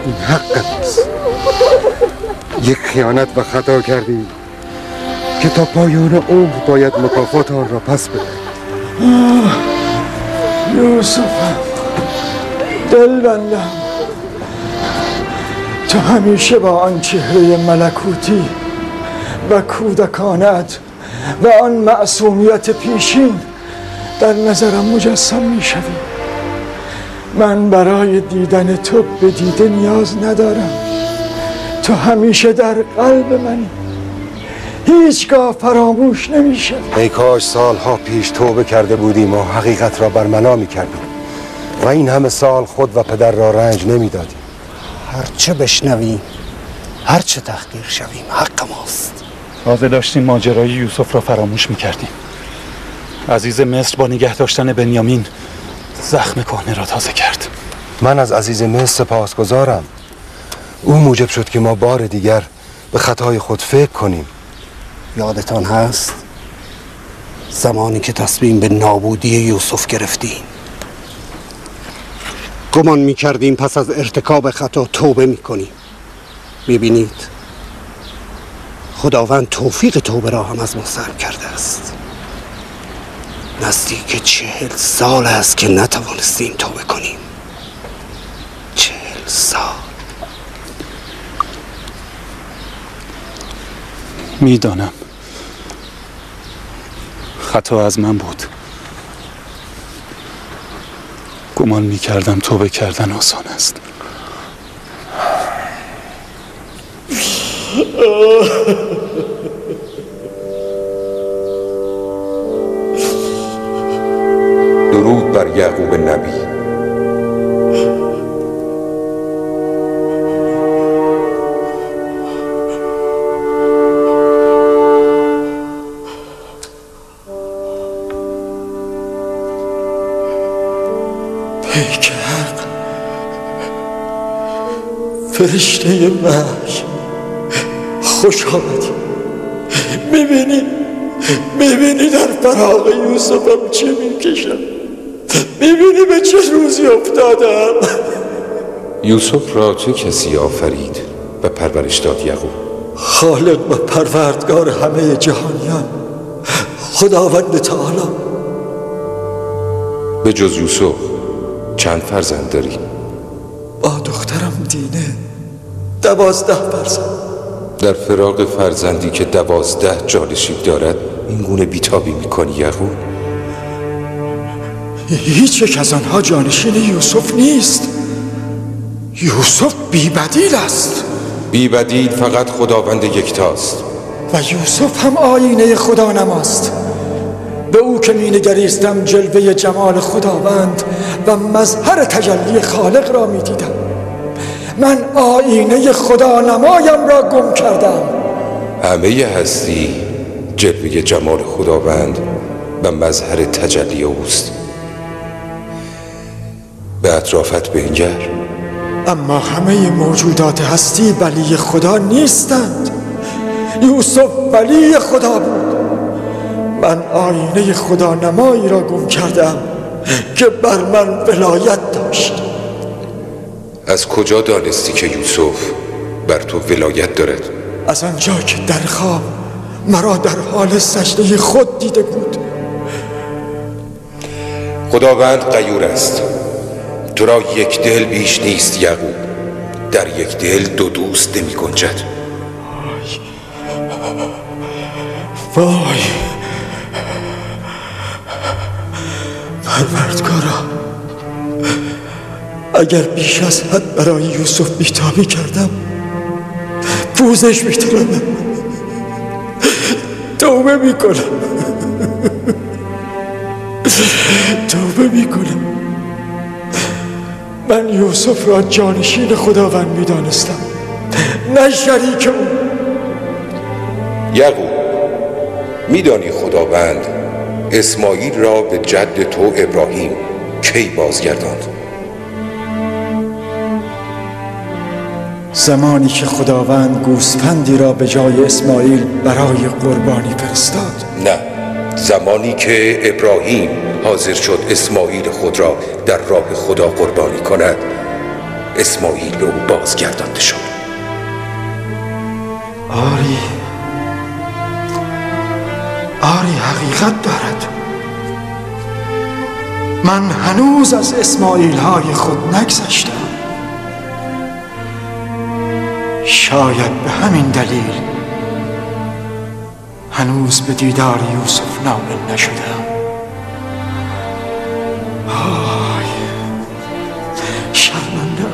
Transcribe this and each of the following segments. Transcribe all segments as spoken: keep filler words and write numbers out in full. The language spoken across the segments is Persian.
این حقت است. یک خیانت و خطا کردی که تا پایان عمر باید مکافات آن را پس بده. یوسفم، دل بندم، تو همیشه با آن چهره ملکوتی و کودکانت و آن معصومیت پیشین در نظرم مجسم می شوی. من برای دیدن تو به دیده نیاز ندارم. تو همیشه در قلب منی، هیچگاه فراموش نمی شوی. ای کاش سالها پیش توبه کرده بودیم و حقیقت را برملا می کردیم و این همه سال خود و پدر را رنج نمی دادیم. هرچه بشنویم، هرچه تحقیر شویم، حق ماست. تازه داشتیم ماجرای یوسف را فراموش می کردیم. عزیز مصر با نگه داشتن بنیامین زخم کهنه را تازه کرد. من از عزیز مصر سپاسگزارم. او موجب شد که ما بار دیگر به خطای خود فکر کنیم. یادتان هست زمانی که تصمیم به نابودی یوسف گرفتیم، گمان می کردیم پس از ارتکاب خطا توبه می کنیم. می بینید خداوند توفیق توبه را هم از ما سلب کرده است. نزدیک چهل سال است که نتوانستیم توبه کنیم. چهل سال. میدانم خطا از من بود. گمان میکردم توبه کردن آسان است. درود بر یعقوب نبی. پیک حق، فرشته وحی، خوش آمدی. میبینی میبینی در فراق یوسفم چه میکشم؟ میبینی به چه روزی افتادم؟ یوسف را چه کسی آفرید و پرورش داد یعقوب؟ خالق و پروردگار همه جهانیان، خداوند تعالی. به جز یوسف چند فرزند داری؟ با دخترم دینه دوازده فرزند. در فراق فرزندی که دوازده جانشین دارد این گونه بیتابی میکنی یعقوب؟ هیچ یک از آنها جانشین یوسف نیست. یوسف بی‌بدیل است. بی‌بدیل فقط خداوند یکتاست و یوسف هم آینه خدا نماست. به او که می نگریستم جلوه جمال خداوند و مظهر تجلی خالق را می دیدم. من آینه خدا نمایم را گم کردم. همه هستی جلوه جمال خداوند و مظهر تجلی اوست. به اطرافت بنگر. اما همه موجودات هستی ولی خدا نیستند. یوسف ولی خدا بود. من آینه خدا نمایی را گم کردم که بر من ولایت داشت. از کجا دانستی که یوسف بر تو ولایت دارد؟ از آنجا که در خواب مرا در حال سجده خود دیده بود. خداوند غیور است. تو را یک دل بیش نیست یعقوب. در یک دل دو دوست نمی گنجد. وای وای پروردگارا، اگر بیش از حد برای یوسف بیتابی کردم پوزش می‌طلبم. توبه میکنم توبه میکنم. من یوسف را جانشین خداوند میدانستم، نه شریک او. یعقوب، میدانی خداوند اسماعیل را به جد تو ابراهیم کی بازگرداند؟ زمانی که خداوند گوسفندی را به جای اسماعیل برای قربانی فرستاد. نه، زمانی که ابراهیم حاضر شد اسماعیل خود را در راه خدا قربانی کند. اسماعیل به او بازگردانده شد. آری آری حقیقت دارد. من هنوز از اسماعیل های خود نگذشتم. شاید به همین دلیل هنوز به دیدار یوسف نائل نشدم. آی شرمنده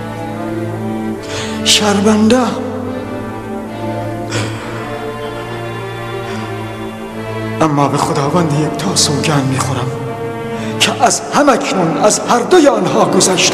شرمنده اما به خداوند یک تا سوگند میخورم که از همکنون از هر دوی آنها گذشتم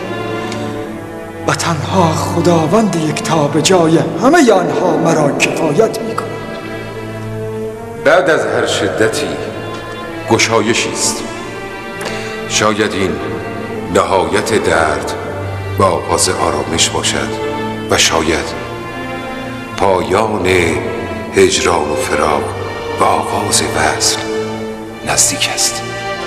و تنها خداوند یک تا به جای همه آنها مرا کفایت میکند. بعد از هر شدتی گشایشی است. شاید این نهایت درد و آغاز آرامش باشد و شاید پایان هجران و فراق و آغاز وصل نزدیک است.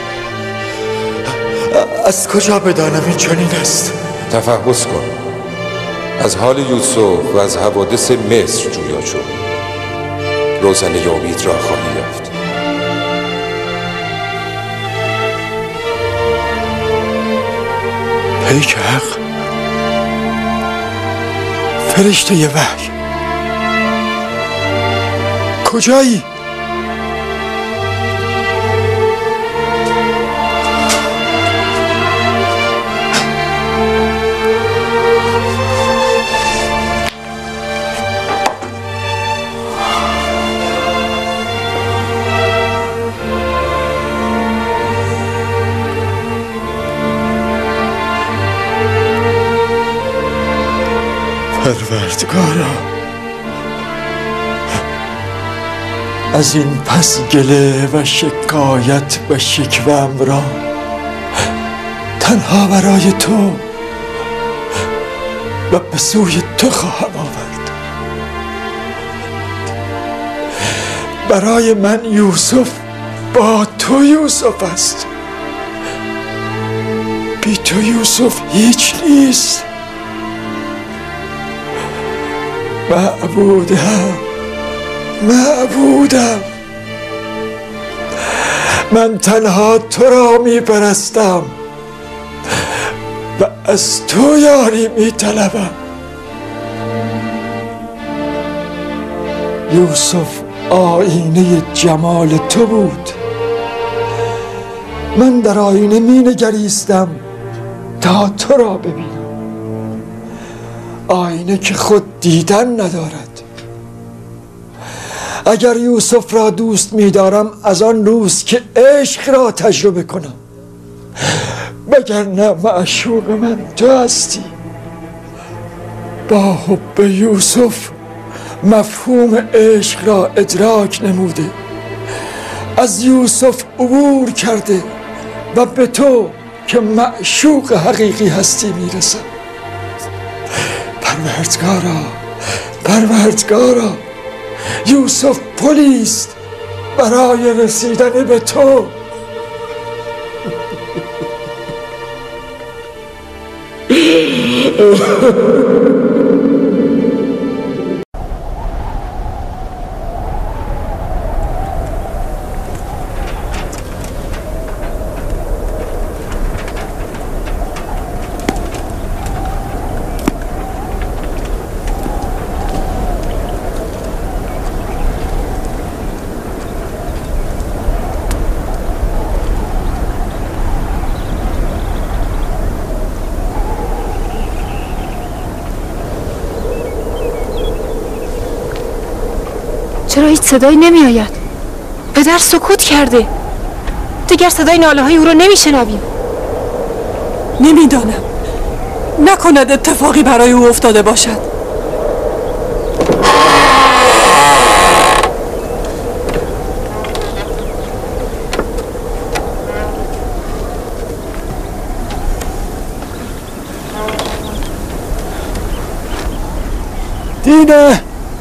از کجا بدانم این چنین است؟ تفحص کن. از حال یوسف و از حوادث مصر جویا شو. روزنه امید را خواهی یافت. پیک حق، فرشته وحی، کجایی؟ پروردگارا، از این پس گله و شکایت و شکوه‌ام را تنها برای تو و به سوی تو خواهم آورد. برای من یوسف با تو یوسف است. بی تو یوسف هیچ نیست. معبودم معبودم من تنها تو را می پرستم و از تو یاری می طلبم. یوسف آینه جمال تو بود. من در آینه می نگریستم تا تو را ببینم. آینه که خود دیدن ندارد. اگر یوسف را دوست می دارم از آن روز که عشق را تجربه کنم، وگرنه معشوق من تو هستی. با حب یوسف مفهوم عشق را ادراک نموده، از یوسف عبور کرده و به تو که معشوق حقیقی هستی می رسم. پروردگارا پروردگارا یوسف پلیست برای رسیدن به تو. چرا هیچ صدایی نمی آید؟ پدر سکوت کرده. دیگر صدای ناله های او را نمی شنویم. نمیدانم، نکند اتفاقی برای او افتاده باشد. دینه،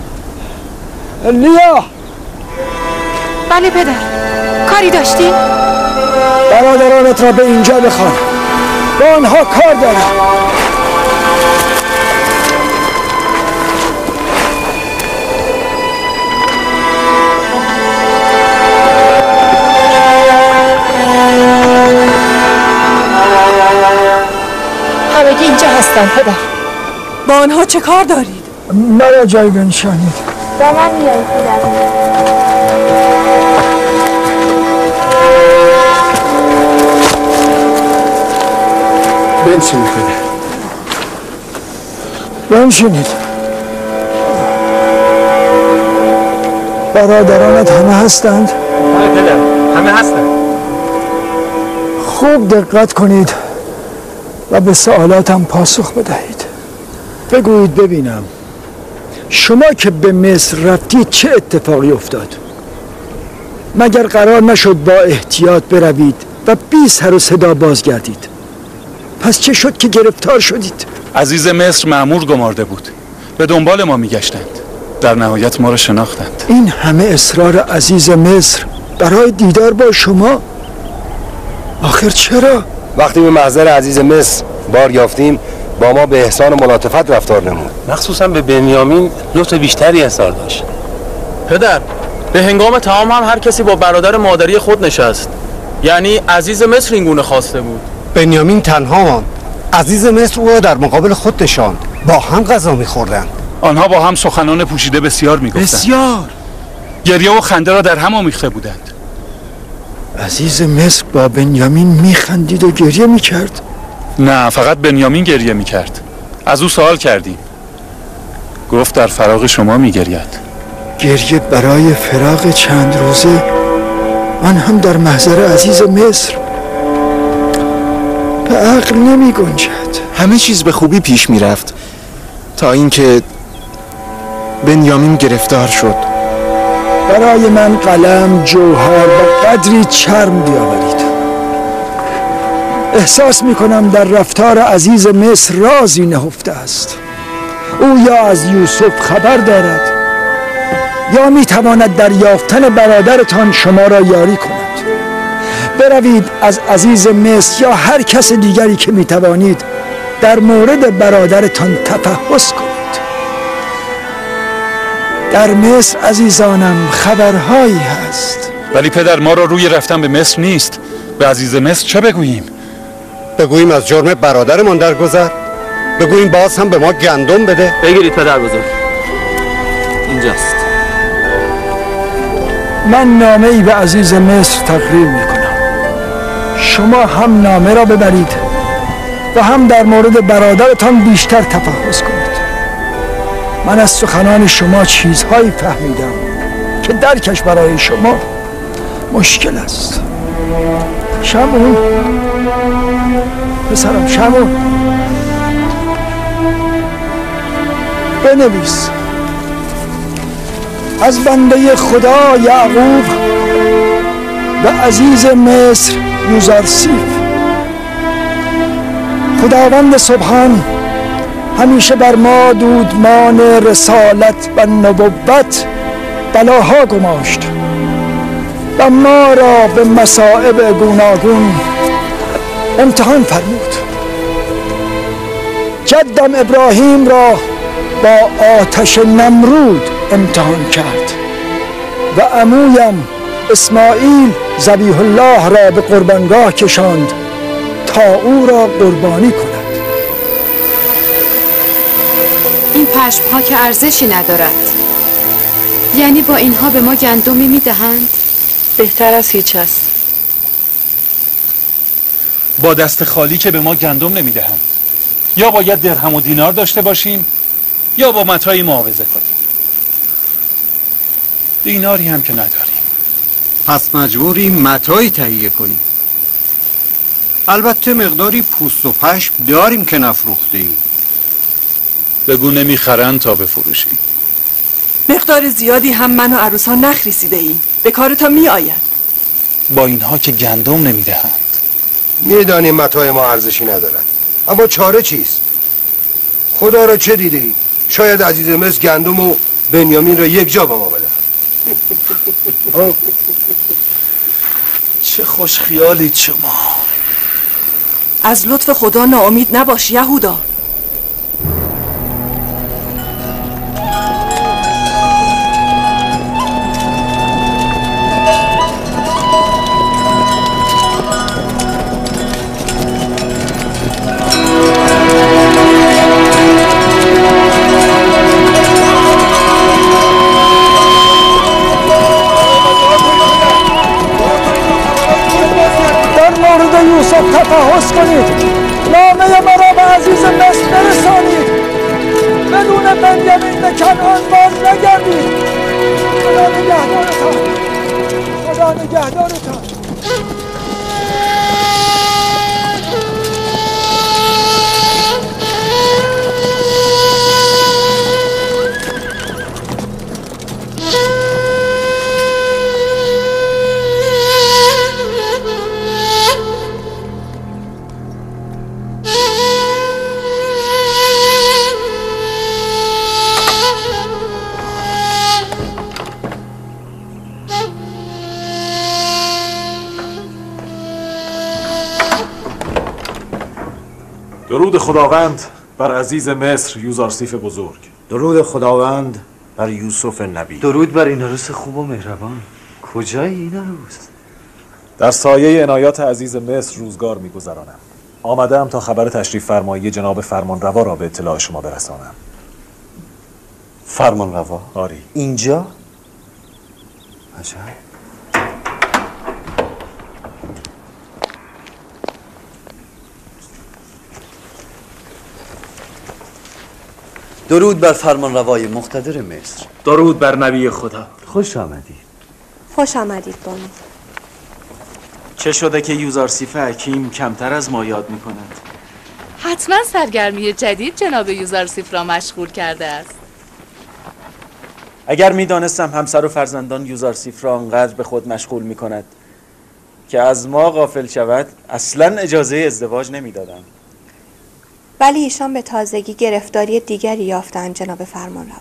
لیا. بله پدر، کاری داشتی؟ برادرانت را به اینجا بخوان، با آنها کار دارم. همگی اینجا هستن پدر. با آنها چه کار دارید؟ مرا جای بنشانید. با من میایید پدر. بنشینید پدر. بنشینید. برادرانت همه هستند؟ بله پدر، همه هستند. خوب دقت کنید و به سوالاتم پاسخ بدهید. بگویید ببینم، شما که به مصر رفتید چه اتفاقی افتاد؟ مگر قرار نشد با احتیاط بروید و بی سر و صدا بازگردید؟ پس چه شد که گرفتار شدید؟ عزیز مصر مأمور گمارده بود، به دنبال ما میگشتند، در نهایت ما را شناختند. این همه اصرار عزیز مصر برای دیدار با شما، آخر چرا؟ وقتی به محضر عزیز مصر بار یافتیم با ما به احسان و ملاطفت رفتار نمود. مخصوصا به بنیامین لطف بیشتری اظهار داشت. پدر، به هنگام طعام هم هر کسی با برادر مادری خود نشست. یعنی عزیز مصر این گونه خواسته بود. بنیامین تنها ماند. عزیز مصر او را در مقابل خود نشاند. با هم غذا می‌خوردند. آنها با هم سخنان پوشیده بسیار می‌گفتند. بسیار. گریه و خنده را در هم آمیخته بودند. عزیز مصر با بنیامین میخندید و گریه میکرد؟ نه، فقط بنیامین گریه میکرد. از او سوال کردیم، گفت در فراق شما میگرید. گریه برای فراق چند روزه، آن هم در محضر عزیز مصر؟ به عقل نمی گنجد. همه چیز به خوبی پیش میرفت تا اینکه بنیامین گرفتار شد. برای من قلم، جوهر و قدری چرم بیاورید. احساس میکنم در رفتار عزیز مصر رازی نهفته است. او یا از یوسف خبر دارد یا میتواند در یافتن برادرتان شما را یاری کند. بروید از عزیز مصر یا هر کس دیگری که میتوانید در مورد برادرتان تفحص کنید. در مصر عزیزانم خبرهایی هست. ولی پدر، ما را روی رفتن به مصر نیست. به عزیز مصر چه بگوییم؟ بگوییم از جرم برادرمان درگذر؟ بگوییم باز هم به ما گندم بده؟ بگیرید پدر بزرگ، اینجاست. من نامه ای به عزیز مصر تقریر می کنم. شما هم نامه را ببرید و هم در مورد برادرتان بیشتر تفحص کنید. من از سخنان شما چیزهایی فهمیدم که درکش برای شما مشکل است. شمعون، پسرم شمعون، بنویس: از بنده خدا یعقوب و عزیز مصر یوزارسیف، خداوند سبحان همیشه بر ما دودمان رسالت و نبوت بلاها گماشت و ما را به مصائب گوناگون امتحان فرمود. جدم ابراهیم را با آتش نمرود امتحان کرد و عمویم اسماعیل ذبیح الله را به قربانگاه کشاند تا او را قربانی کند. این پشم ها که ارزشی ندارد، یعنی با اینها به ما گندمی میدهند؟ بهتر از هیچ است. با دست خالی که به ما گندم نمیدهند. یا باید درهم و دینار داشته باشیم یا با متاعی معاوضه کنیم. دیناری هم که نداریم. پس مجبوریم متاعی تهیه کنیم. البته مقداری پوست و پشم داریم که نفروخته ایم. بگو نمیخرند تا بفروشیم. مقدار زیادی هم من و عروسان نخریسیده ایم. به کارتان می آید. با اینها که گندم نمیدهند. میدانیم متاع ما ارزشی ندارد، اما چاره چیست؟ خدا را چه دیده اید؟ شاید عزیز مصر گندم و بنیامین را یک جا به ما بدهد. چه خوش خیالید شما. از لطف خدا ناامید نباش یهودا. کنید، نامه مرا به عزیز مصر برسانید. بدون بنیامین به کنعان باز نگردید. خدا نگهدارتان، خدا نگهدارتان. درود خداوند بر عزیز مصر یوزارسیف بزرگ. درود خداوند بر یوسف نبی. درود بر این عروس خوب و مهربان. کجایی این عروس؟ در سایه عنایات عزیز مصر روزگار می‌گذرانم. آمدم تا خبر تشریف فرمایی جناب فرمانروا را به اطلاع شما برسانم. فرمانروا؟ آری. اینجا؟ عجب. درود بر فرمانروای مقتدر مصر. درود بر نبی خدا. خوش آمدید. خوش آمدید بانو. چه شده که یوزارسیف حکیم کمتر از ما یاد میکند؟ حتما سرگرمی جدید جناب یوزارسیف را مشغول کرده است. اگر میدانستم همسر و فرزندان یوزارسیف را انقدر به خود مشغول میکند که از ما غافل شود، اصلا اجازه ازدواج نمیدادم. ولی ایشان به تازگی گرفتاری دیگری یافتند جناب فرمانروا.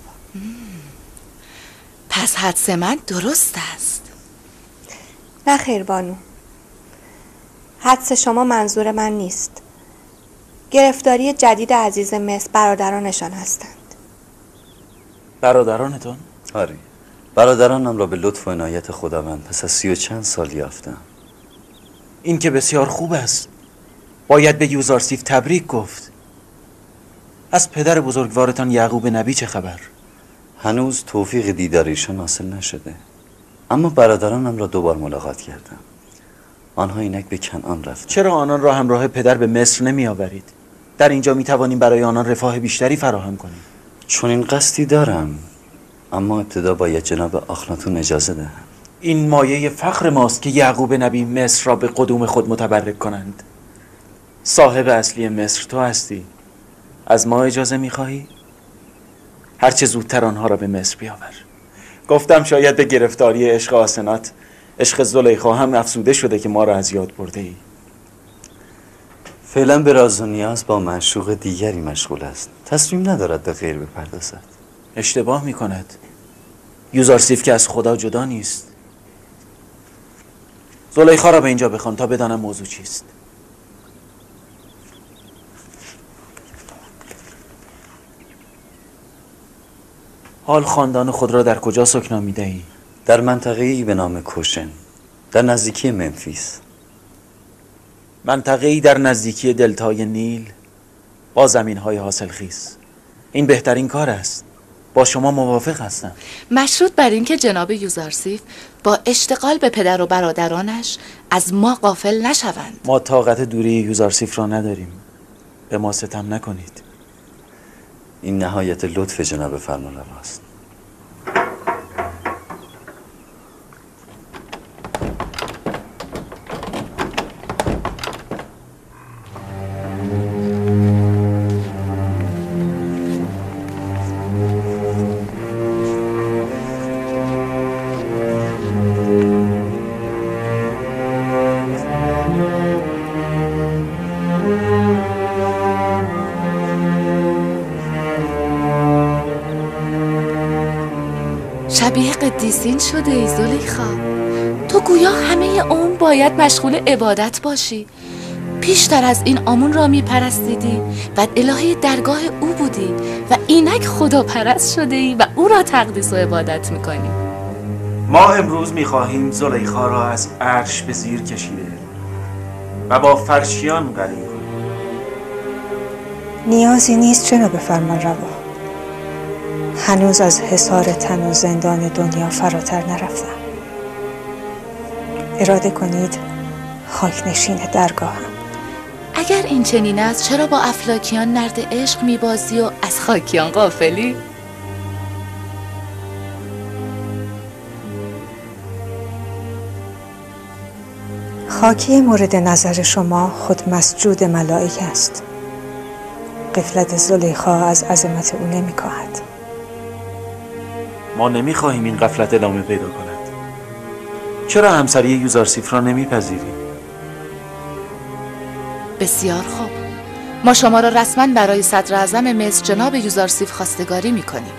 پس حدس من درست است. نه خیر بانو، حدس شما منظور من نیست. گرفتاری جدید عزیز مصر برادرانشان هستند. برادرانتون؟ آری، برادرانم را به لطف و عنایت خداوند پس از سی و چند سال یافتم. این که بسیار خوب است. باید به یوزارسیف تبریک گفت. از پدر بزرگوارتان یعقوب نبی چه خبر؟ هنوز توفیق دیدار ایشان حاصل نشده، اما برادرانم را دوبار ملاقات کردم. آنها اینک به کنعان رفتند. چرا آنان را همراه پدر به مصر نمی آورید؟ در اینجا می توانیم برای آنان رفاه بیشتری فراهم کنیم. چون این قصدی دارم، اما ابتدا باید جناب آخناتون اجازه دهم. این مایه فخر ماست که یعقوب نبی مصر را به قدوم خود متبرک کنند. صاحب اصلی مصر تو هستی. از ما اجازه می‌خواهی؟ هرچه زودتر آنها را به مصر بیاور. گفتم شاید به گرفتاری عشق آسنات، عشق زلیخا هم افسوده شده که ما را از یاد برده ای. فعلا به راز و نیاز با معشوق دیگری مشغول است. تصمیم ندارد به غیر بپردازد. اشتباه می‌کند. یوزارسیف که از خدا جدا نیست. زلیخا را به اینجا بخوان تا بدانم موضوع چیست. حال خاندان خود را در کجا سکنا می‌دهی؟ در منطقه‌ای به نام کوشن، در نزدیکی منفیس. منطقه‌ای در نزدیکی دلتای نیل با زمین‌های حاصلخیز. این بهترین کار است. با شما موافق هستم. مشروط بر اینکه جناب یوزارسیف با اشتغال به پدر و برادرانش از ما غافل نشوند. ما طاقت دوری یوزارسیف را نداریم. به ما ستم نکنید. این نهایت لطف جناب فرمانرواست. شبیه قدیسین شده ای زلیخا. تو گویا همه عمر باید مشغول عبادت باشی. پیشتر از این آمون را می پرستیدی و الهه درگاه او بودی و اینک خدا پرست شده ای و او را تقدیس و عبادت می کنی. ما امروز می خواهیم زلیخا را از عرش به زیر کشیده و با فرشیان قرین کنیم. نیازی نیست جناب فرمانروا. هنوز از حصار تن و زندان دنیا فراتر نرفتم. اراده کنید خاک نشین درگاهم. اگر این چنین است چرا با افلاکیان نرد عشق میبازی و از خاکیان غافلی؟ خاکی مورد نظر شما خود مسجود ملائک است. غفلت زلیخا از عظمت او نمی‌کاهد. ما نمیخواهیم این غفلت ادامه پیدا کند. چرا همسری یوزارسیف را نمیپذیری؟ بسیار خوب. ما شما را رسما برای صدر اعظم مصر جناب یوزارسیف خواستگاری میکنیم.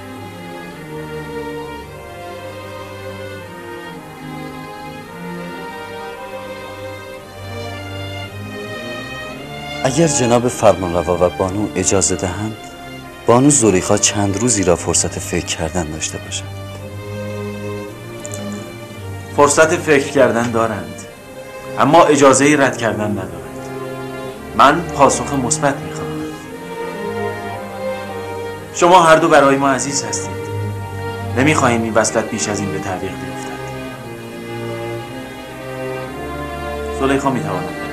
اگر جناب فرمانروا و بانو اجازه دهند، بانو زلیخا چند روزی را فرصت فکر کردن داشته باشند. فرصت فکر کردن دارند، اما اجازه رد کردن ندارند. من پاسخ مثبت میخواهم. شما هر دو برای ما عزیز هستید. نمیخواهیم این وصلت بیش از این به تعویق بیفتد. زلیخا میتواند برود.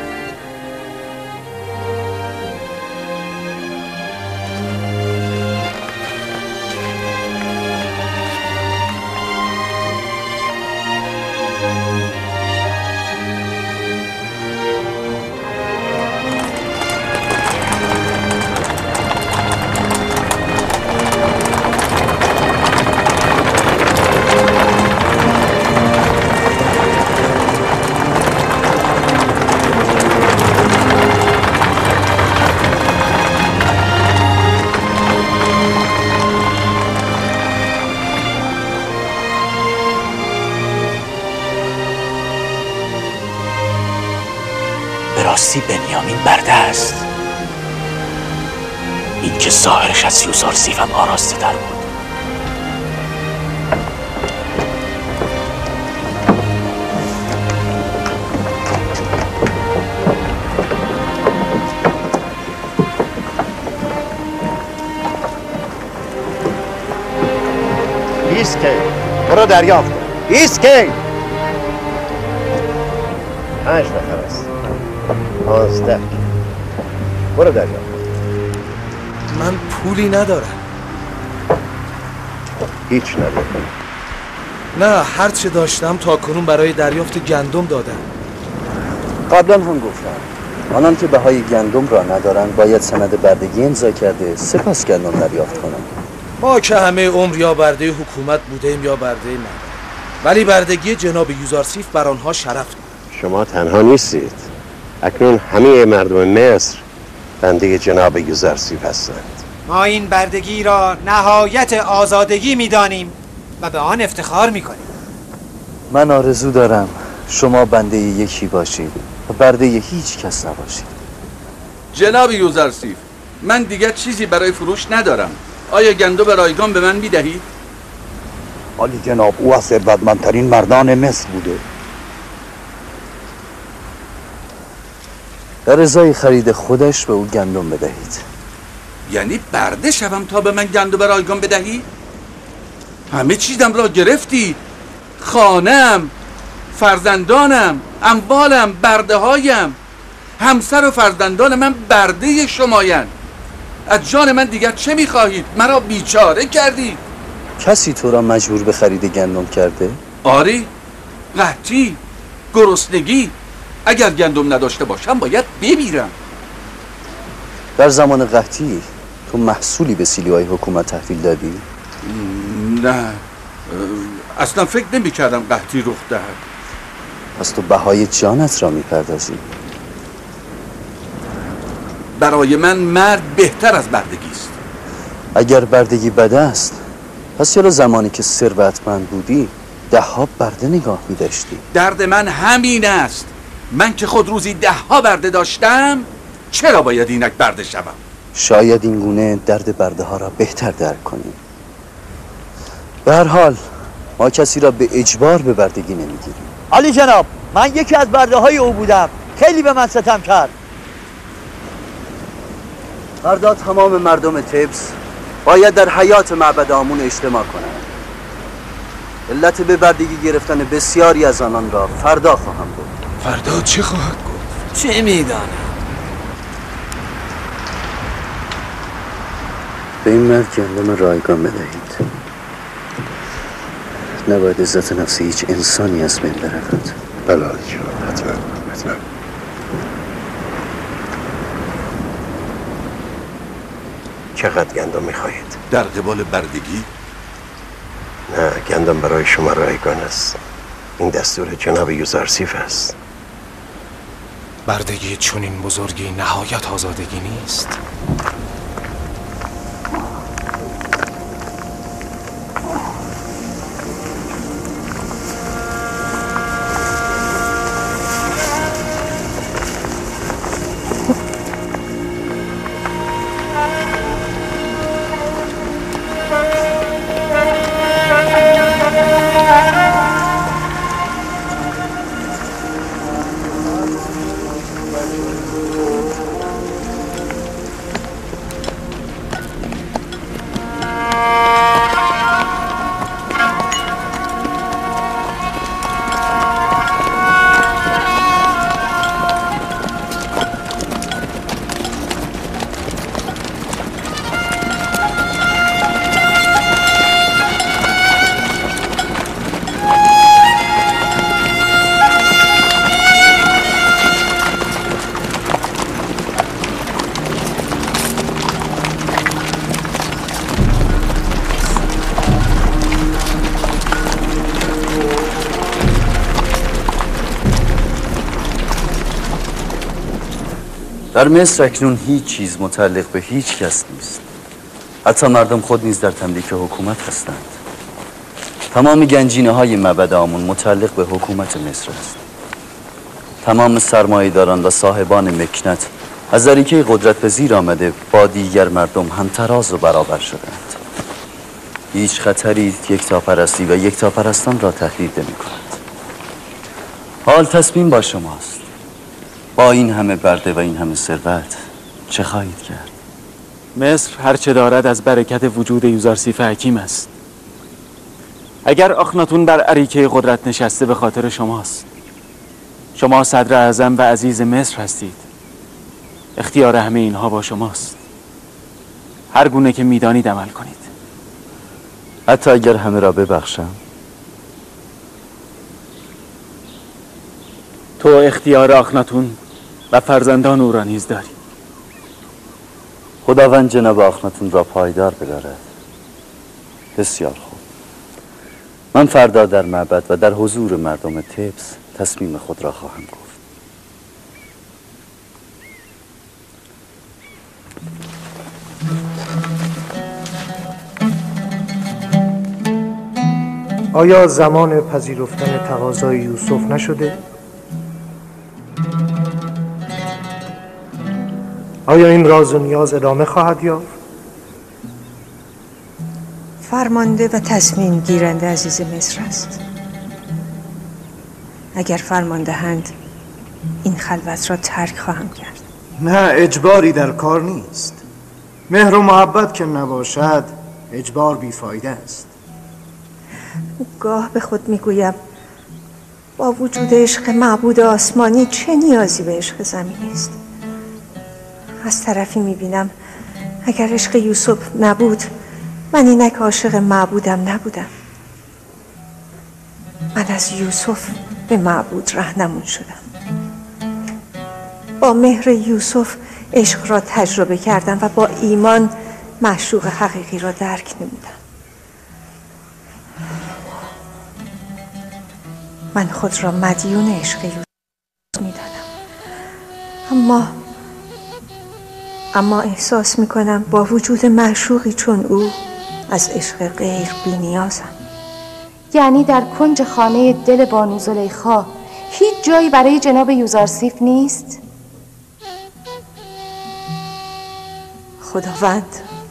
راستی بنیامین برده است. این که ظاهرش از یوزارسیف هم آراسته تر بود. ایسکی برو دریافت. ایسکی پنج نفر است. پانزده. برو دریافت. من پولی ندارم. هیچ ندارم. نه، هر چه داشتم تا کنون برای دریافت گندم دادم. قبلا هم گفتم آنان که بهای گندم را ندارند باید سند بردگی امضا کرده سپس گندم دریافت کنند. ما که همه عمر یا برده حکومت بودیم یا برده من، ولی بردگی جناب یوزارسیف بر آنها شرف دارد. شما تنها نیستید. اکنون همه مردم مصر بنده جناب یوزارسیف هستند. ما این بردگی را نهایت آزادگی می‌دانیم و به آن افتخار می‌کنیم. من آرزو دارم شما بنده یکی باشید و برده هیچ کس نباشید. جناب یوزارسیف، من دیگر چیزی برای فروش ندارم. آیا گندم رایگان به من می‌دهید؟ ولی جناب او از ثروتمندترین مردان مصر بوده. در ازای خرید خودش به او گندم بدهید. یعنی برده شوم تا به من گندم رایگان بدهی؟ همه چیزم را گرفتی. خانم، فرزندانم، اموالم، برده هایم، همسر و فرزندان من برده شمایند. از جان من دیگر چه میخواهید؟ مرا بیچاره کردید. کسی تو را مجبور به خرید گندم کرده؟ آری، قحطی، گرسنگی. اگر گندم نداشته باشم باید بمیرم. در زمان قحطی تو محصولی به سیلیوهای حکومت تحویل دادی؟ نه، اصلا فکر نمی کردم قحطی رخ دهد. پس تو بهای جانت را میپردازی؟ برای من مرد بهتر از بردگی است. اگر بردگی بد است پس چرا زمانی که ثروتمند بودی ده ها برده نگاه می‌داشتی؟ درد من همین است. من که خود روزی ده ها برده داشتم، چرا باید اینک برده شوم؟ شاید این گونه درد برده ها را بهتر درک کنی. به هر حال ما کسی را به اجبار به بردگی نمیگیریم. علی جناب، من یکی از برده های او بودم. خیلی به من ستم کرد. فردا تمام مردم تبس باید در حیات معبد آمون اجتماع کنند. علت به بردگی گرفتن بسیاری از آنان را فردا خواهم گفت. فردا چه خواهد گفت؟ چه میدانم؟ به این مرد گندم رایگان بدهید. نباید عزت نفس هیچ انسانی از بین برود. بله جان، حتما حتما. چقدر گندم میخواهید؟ در قبال بردگی؟ نه، گندم برای شما رایگان است. این دستور جناب یوزارسیف است. بردگی چنین بزرگی نهایت آزادگی نیست. در مصر اکنون هیچ چیز متعلق به هیچ کس نیست. حتی مردم خود نیز در تملیک حکومت هستند. تمام گنجینه های معبد آمون متعلق به حکومت مصر است. تمام سرمایه‌داران و صاحبان مکنت از ذریعه قدرت به زیر آمده با دیگر مردم همتراز و برابر شدند. هیچ خطری یکتاپرستی و یکتاپرستان را تهدید نمی کند. حال تصمیم با شماست. با این همه برده و این همه ثروت چه خواهید کرد؟ مصر هرچه دارد از برکت وجود یوزارسیف حکیم است. اگر اخناتون بر اریکه قدرت نشسته به خاطر شماست. شما صدر اعظم و عزیز مصر هستید. اختیار همه اینها با شماست. هر گونه که میدانید عمل کنید. حتی اگر همه را ببخشم؟ تو اختیار اخناتون و فرزندان او را نیز داری. خداوند جناب اخناتون را پایدار بدارد. بسیار خوب. من فردا در معبد و در حضور مردم تبس تصمیم خود را خواهم گفت. آیا زمان پذیرفتن تقاضای یوسف نشده؟ آیا این راز و نیاز ادامه خواهد یافت؟ فرمانده و تصمیم گیرنده عزیز مصر است. اگر فرمان دهند این خلوت را ترک خواهم کرد. نه، اجباری در کار نیست. مهر و محبت که نباشد اجبار بیفایده است. گاه به خود میگویم با وجود عشق معبود آسمانی چه نیازی به عشق زمینی است. از طرفی میبینم اگر عشق یوسف نبود من اینک عاشق معبودم نبودم. من از یوسف به معبود رهنمون شدم. با مهر یوسف عشق را تجربه کردم و با ایمان معشوق حقیقی را درک نمودم. من خود را مدیون عشق یوسف میدانم. اما اما احساس میکنم با وجود معشوقی چون او از عشق غیر بی نیازم. یعنی در کنج خانه دل بانو زلیخا هیچ جایی برای جناب یوزارسیف نیست؟ خداوند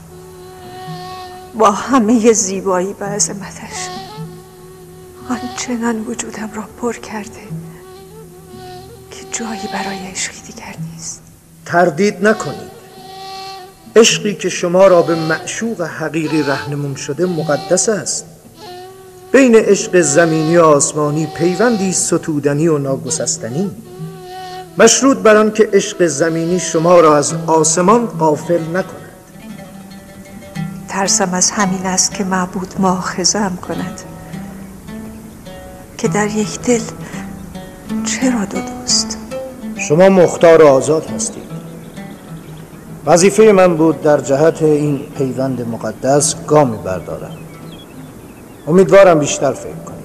با همه زیبایی و عظمتش آنچنان وجودم را پر کرده که جایی برای عشقی دیگر نیست. تردید نکنید. عشقی که شما را به معشوق حقیقی رهنمون شده مقدس است. بین عشق زمینی و آسمانی پیوندی ستودنی و ناگسستنی. مشروط بر آن که عشق زمینی شما را از آسمان غافل نکند. ترسم از همین است که معبود مؤاخذه‌ام کند که در یک دل چرا دو دوست. شما مختار و آزاد هستید. وظیفه من بود در جهت این پیوند مقدس گامی بردارم. امیدوارم بیشتر فکر کنید.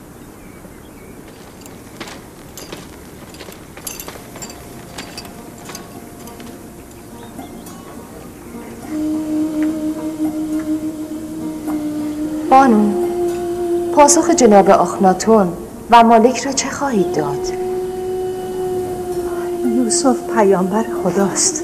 بانو، پاسخ جناب آخناتون و مالک را چه خواهید داد؟ یوسف پیامبر خداست.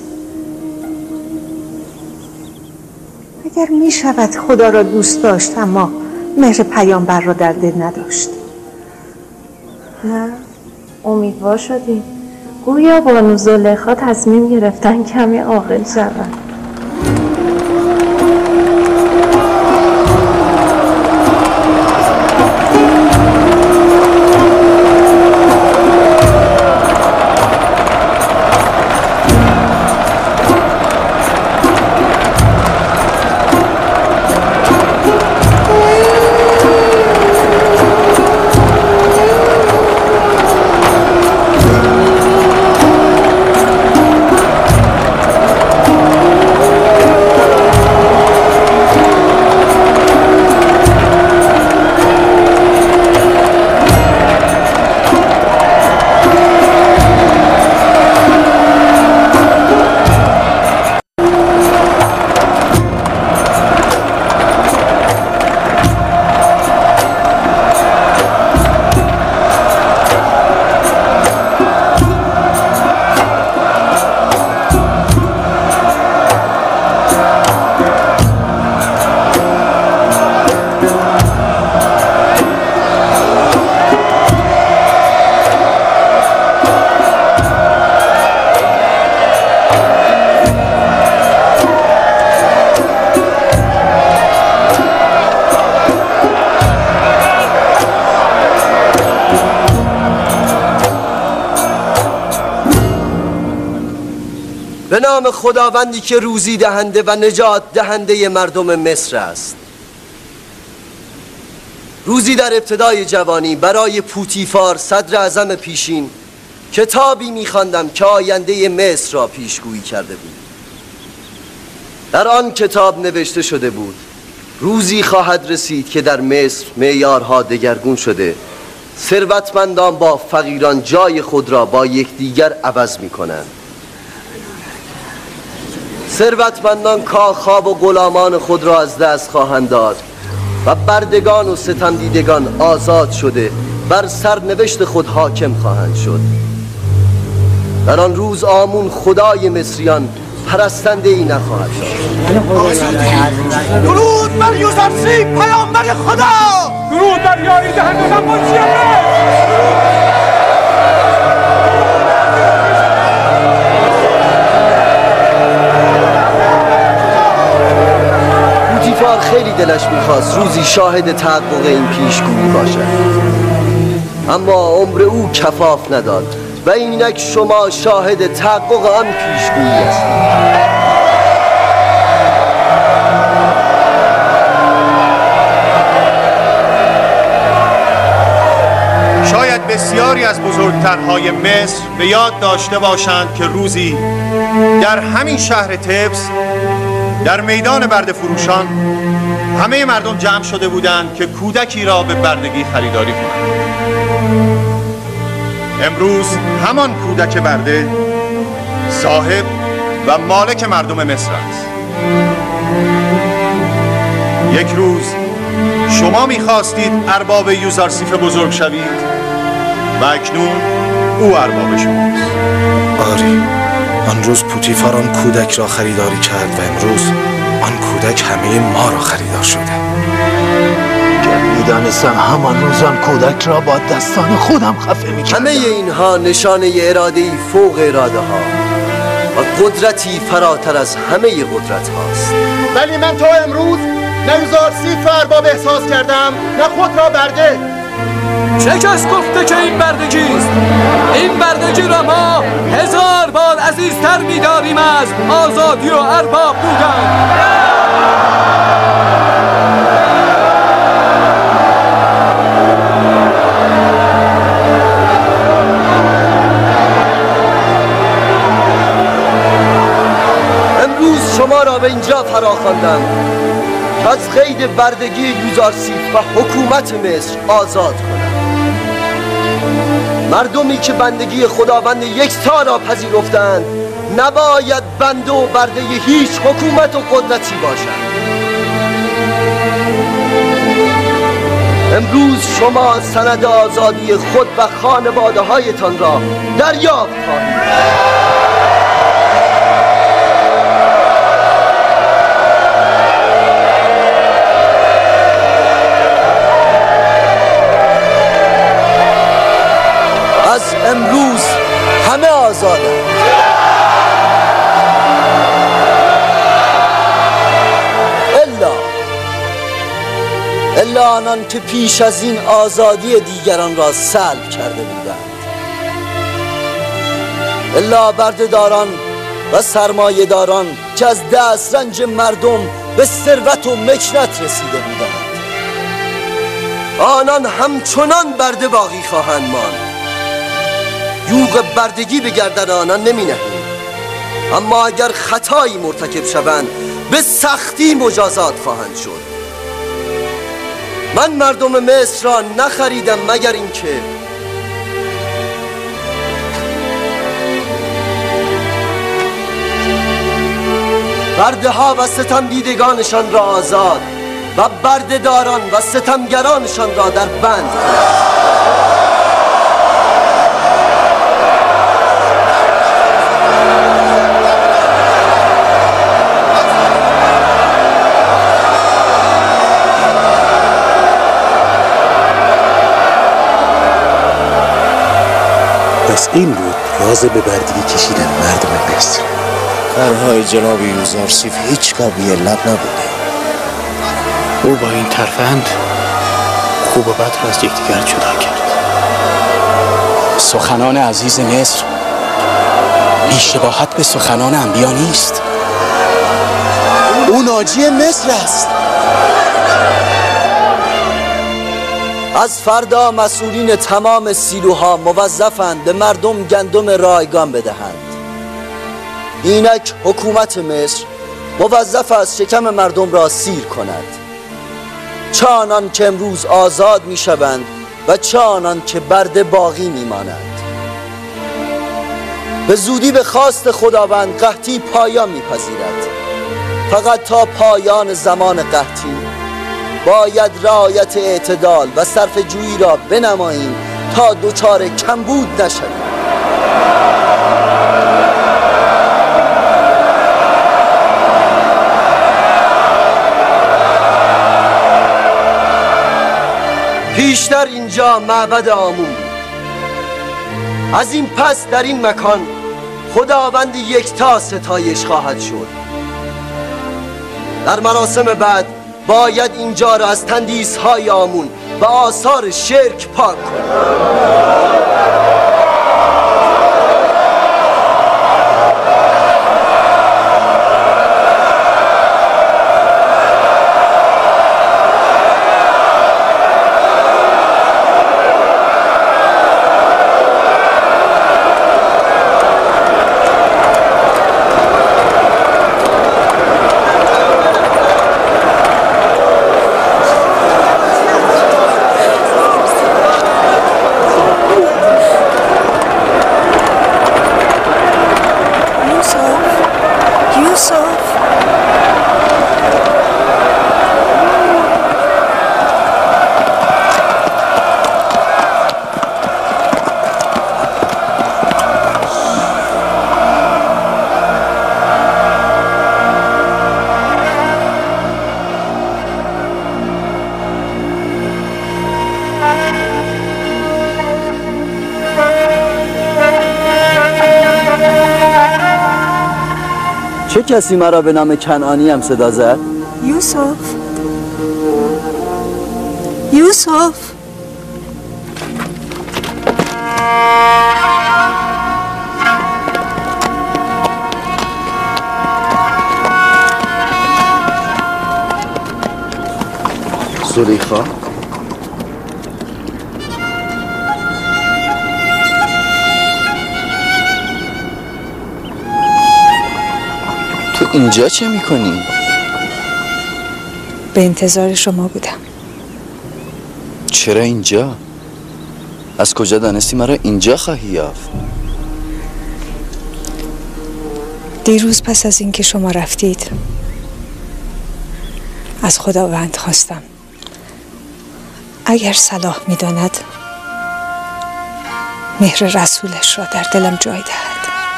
اگر می شود خدا را دوست داشت اما مهر پیامبر را در دل نداشت. نه، امیدوار شدیم. گویا بانو زلیخا تصمیم گرفتن کمی عاقل شوند. به نام خداوندی که روزی دهنده و نجات دهنده مردم مصر است. روزی در ابتدای جوانی برای پوتیفار صدر اعظم پیشین کتابی می‌خواندم که آینده مصر را پیشگویی کرده بود. در آن کتاب نوشته شده بود روزی خواهد رسید که در مصر معیارها دگرگون شده، ثروتمندان با فقیران جای خود را با یکدیگر عوض می‌کنند. ثروتمندان کاخاب و غلامان خود را از دست خواهند داد و بردگان و ستم دیدگان آزاد شده بر سرنوشت خود حاکم خواهند شد. در آن روز آمون خدای مصریان پرستنده ای نخواهد داشت. درود بر یوزرسی پیامبر خدا، درود بر یاری دهنده و منشی پوتیفار خیلی دلش میخواست روزی شاهد تحقق این پیشگویی باشد، اما عمر او کفاف نداد و اینک شما شاهد تحقق آن پیشگویی هستید. شاید بسیاری از بزرگترهای مصر به یاد داشته باشند که روزی در همین شهر تبس در میدان برده فروشان همه مردم جمع شده بودند که کودکی را به بردگی خریداری کنند. امروز همان کودک برده صاحب و مالک مردم مصر است. یک روز شما می‌خواستید ارباب یوزارسیف بزرگ شوید و اکنون او ارباب شماست. آری، آن روز پوتیفار آن کودک را خریداری کرد و امروز آن کودک همه ما را خریدار شده. گر می‌دانستم همان روز آن کودک را با دستان خودم خفه می‌کردم. همه اینها نشانه اراده‌ای فوق اراده ها و قدرتی فراتر از همه قدرت هاست. ولی من تا امروز نه یوزارسیف ارباب احساس کردم نه خود را برده. چه کس گفته که این بردگی است؟ این بردگی را ما هزار بار عزیزتر می‌داریم از آزادی و ارباب بودن. شما را به اینجا فراخواندم که از قید بردگی یوزارسیف و حکومت مصر آزاد کنم. مردمی که بندگی خداوند یکتا را پذیرفتند نباید بنده و برده هیچ حکومت و قدرتی باشند. امروز شما سند آزادی خود و خانواده هایتان را دریافت خواهید. از امروز همه آزادند. الا الا آنان که پیش از این آزادی دیگران را سلب کرده بودند. الا بردهداران و سرمایه‌داران که از دسترنج مردم به ثروت و مکنت رسیده بودند. آنان همچنان برده باقی خواهند ماند. یوغ بردگی به گردن آنان نمی نهیم، اما اگر خطایی مرتکب شوند به سختی مجازات خواهند شد. من مردم مصر را نخریدم مگر اینکه برده ها و ستم دیدگانشان را آزاد و برده داران و ستمگرانشان را در بند کنند. پس این بود راز به بردگی کشیدن مردم مصر. طرحهای جناب یوزارسیف هیچگاه بی علت نبوده. او با این ترفند خوب و بد را از یکدیگر جدا کرد. سخنان عزیز مصر بی شباهت به سخنان انبیا نیست. او ناجی مصر است. از فردا مسئولین تمام سیلوها موظفند به مردم گندم رایگان بدهند. اینک حکومت مصر موظف است شکم مردم را سیر کند، چه آنان که امروز آزاد می شوند و چه آنان که برده باقی می مانند. به زودی به خواست خداوند قحطی پایان می پذیرد. فقط تا پایان زمان قحطی باید رعایت اعتدال و صرف جویی را بنماییم تا دچار کمبود نشویم. پیشتر اینجا معبد آمون بود. از این پس در این مکان خداوند یکتا ستایش خواهد شد. در مراسم بعد باید اینجا را از تندیس های آمون و آثار شرک پاک کنید. چه کسی مرا به نام کنعانی هم صدا زد؟ یوسف یوسف زلیخا؟ تو اینجا چه میکنی؟ به انتظار شما بودم. چرا اینجا؟ از کجا دانستی مرا اینجا خواهی یافت؟ دیروز پس از اینکه شما رفتید از خداوند خواستم اگر صلاح می‌داند مهر رسولش را در دلم جای دهد.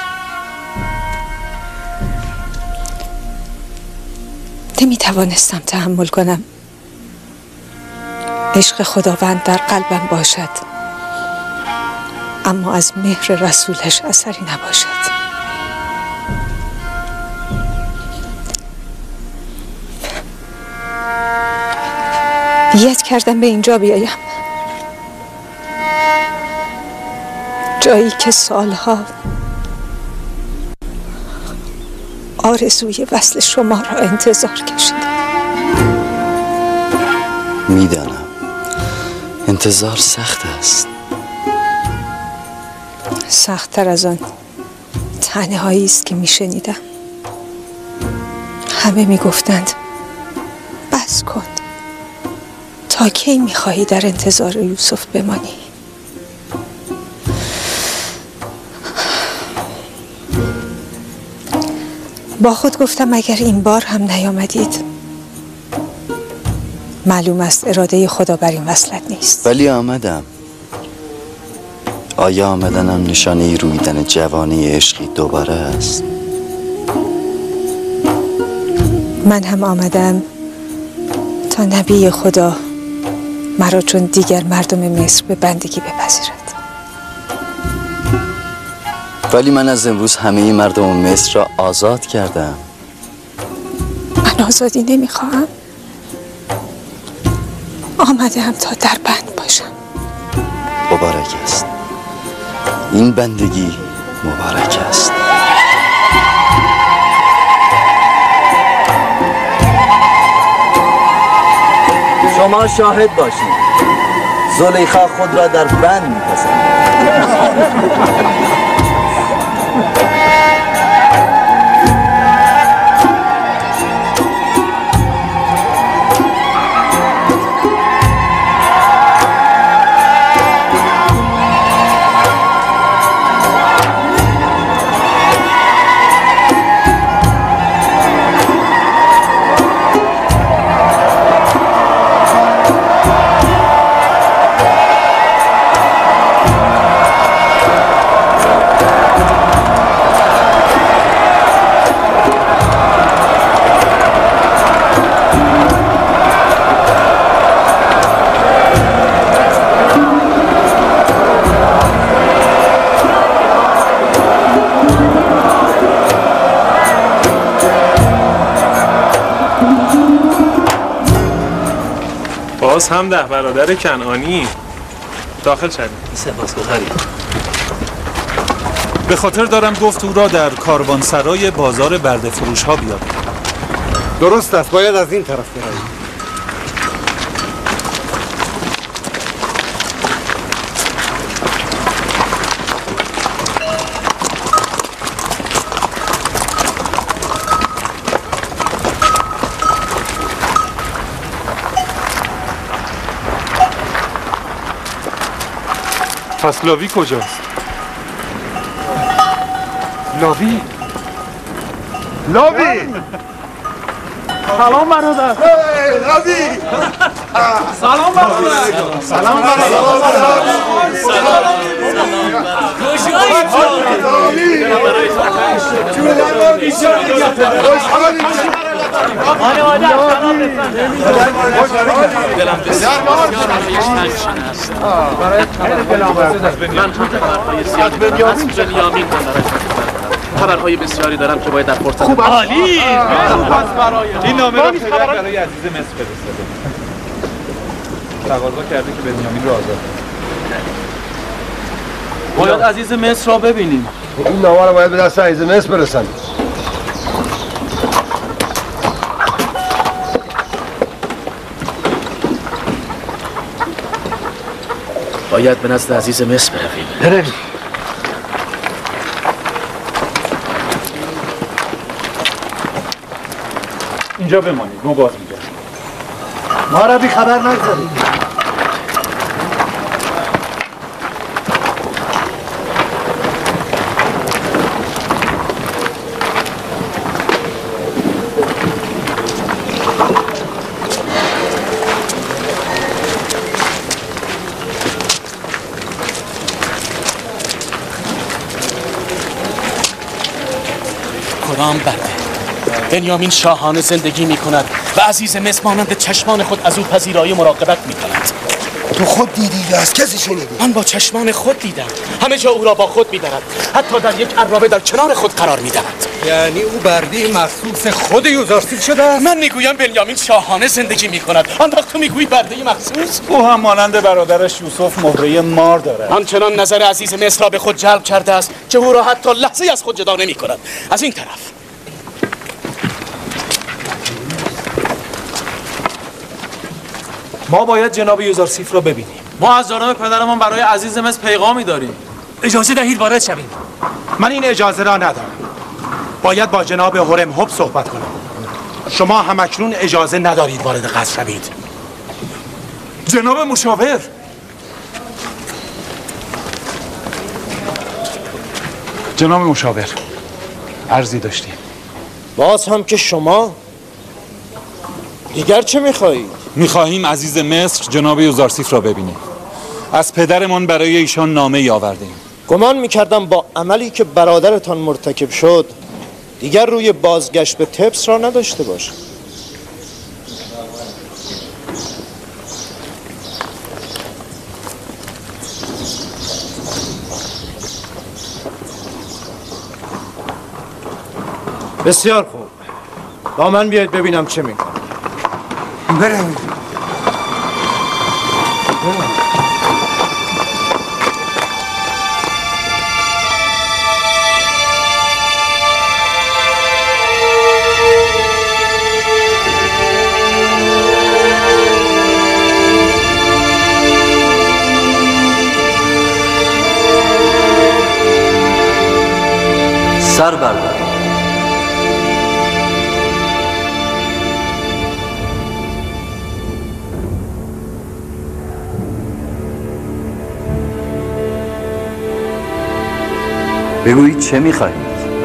نمی توانستم تحمل کنم عشق خداوند در قلبم باشد اما از مهر رسولش اثری نباشد. نیت کردم به اینجا بیایم، جایی که سالها آرزوی وصل شما را انتظار کشیدم. میدانم انتظار سخت است، سخت‌تر از آن تنهایی است که میشنیدم. همه میگفتند بس کن، تا کی میخواهی در انتظار یوسف بمانی؟ با خود گفتم اگر این بار هم نیامدید معلوم است اراده خدا بر این وصلت نیست. ولی آمدم. آیا آمدنم نشانه رویدن جوانی عشقی دوباره است؟ من هم آمدم تا نبی خدا مرا چون دیگر مردم مصر به بندگی بپذیرد. ولی من از امروز همه مردم مصر را آزاد کردم. من آزادی نمیخواهم. آمده هم تا در بند باشم. مبارک است، این بندگی مبارک است. شما شاهد باشید، زلیخا خود را در بند می‌پسندد. باز هم ده برادر کنعانی داخل شدیم. سپاسگزاریم. به خاطر دارم گفت او را در کاروانسرای بازار برده فروش ها بیاد. درست است، باید از این طرف برویم. پس لاوی کجاست؟ لاوی لاوی سلام برادر. لاوی سلام برادر. سلام دلم بسیار است. برای من هم خبرهای زیادی از بنیامین خبرهای بسیاری دارم که باید در فرصت خوب عالی. این نامه رو برای عزیز مصر فرستاده. تقاضا کرده که بنیامین رو آزاد کنه. باید عزیز مصر را ببینیم. این نامه رو باید به دست عزیز مصر برسند. باید به نزد عزیز مصر برویم. برویم. اینجا بمانید، ما باز میگردیم. ما را بی خبر نگذارید. کدام برده؟ بنیامین شاهانه زندگی می کند و عزیز مصر مانند چشمان خود از او پذیرایی مراقبت می کند. تو خود دیدی یا از کسی شنیدی؟ من با چشمان خود دیدم. همه جا او را با خود می برد. حتی در یک عرابه در کنار خود قرار می دهد. یعنی او برده مخصوص خود یوزارسیف شده است؟ من میگویم بنیامین شاهانه زندگی می کند. آن وقت تو میگویی برده مخصوص؟ او هم مانند برادرش یوسف مهره مار دارد. آنچنان نظر عزیز مصر را به خود جلب کرده است که او را حتی لحظه از خود جدا نمی کند. از این طرف ما باید جناب یوزارسیف را ببینیم. ما از جانب پدرمان برای عزیز مصر پیغامی داریم. اجازه دهید وارد شویم. من این اجازه را ندارم. باید با جناب هرمهب صحبت کنم. شما همکنون اجازه ندارید وارد قصر شوید. جناب مشاور، جناب مشاور، عرضی داشتیم. باز هم که شما دیگر چه میخواهید؟ میخواهیم عزیز مصر جناب یوزارسیف را ببینیم. از پدرمان برای ایشان نامه ای آوردیم. گمان میکردم با عملی که برادرتان مرتکب شد دیگر روی بازگشت به تبس را نداشته باشد. بسیار خوب. با من بیاید ببینم چه میکنم. برم. سر بردار. بگویید چه میخواهید؟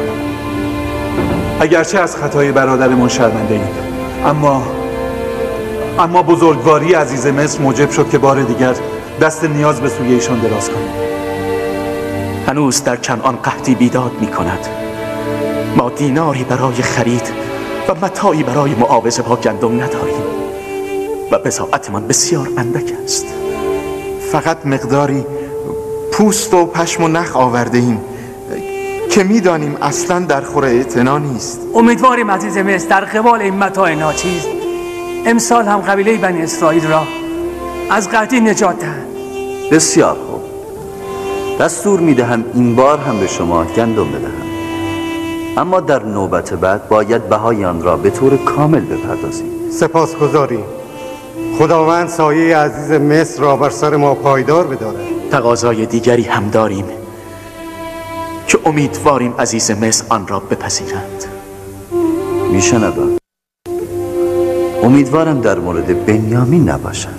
اگرچه از خطای برادرمان شرمنده ایم، اما اما بزرگواری عزیز مصر موجب شد که بار دیگر دست نیاز به سوی ایشان دراز کنیم. هنوز در کنعان قحطی بیداد می کند. ما دیناری برای خرید و متاعی برای معاوضه با گندم نداریم و بضاعتمان بسیار اندک است. فقط مقداری پوست و پشم و نخ آورده ایم که میدانیم اصلا در خور اعتنا نیست. امیدواریم عزیز مصر در قبال این متاع ناچیز امسال هم قبیله بنی اسرائیل را از قحطی نجات دهند. بسیار خوب. دستور میدهم این بار هم به شما گندم بدهم، اما در نوبت بعد باید بهای آن را به طور کامل بپردازیم. سپاسگزاریم. خداوند سایه عزیز مصر را بر سر ما پایدار بدارد. تقاضای دیگری هم داریم که امیدواریم عزیز مصر آن را بپذیرند. میشنوم. امیدوارم در مورد بنیامین نباشد.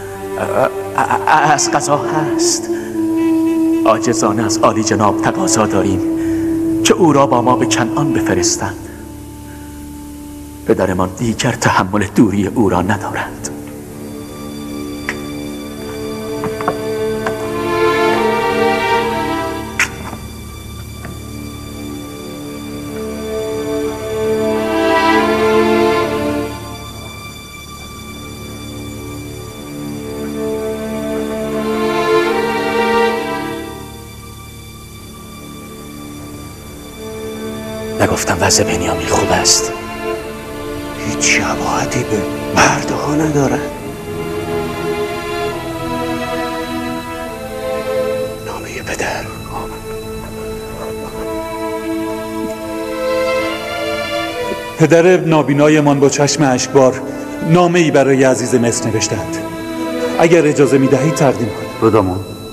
از قضا هست. عاجزانه از عالی جناب تقاضا داریم که او را با ما به کنعان بفرستند. پدرمان دیگر تحمل دوری او را ندارند. نگفتم وضع بنیامین خوب است؟ هیچ شباهتی به مردها ندارد. نامه پدر. پدر نابینایمان با چشم اشکبار نامه‌ای برای عزیز مصر نوشتند. اگر اجازه می‌دهید تقدیم کنید. خدامون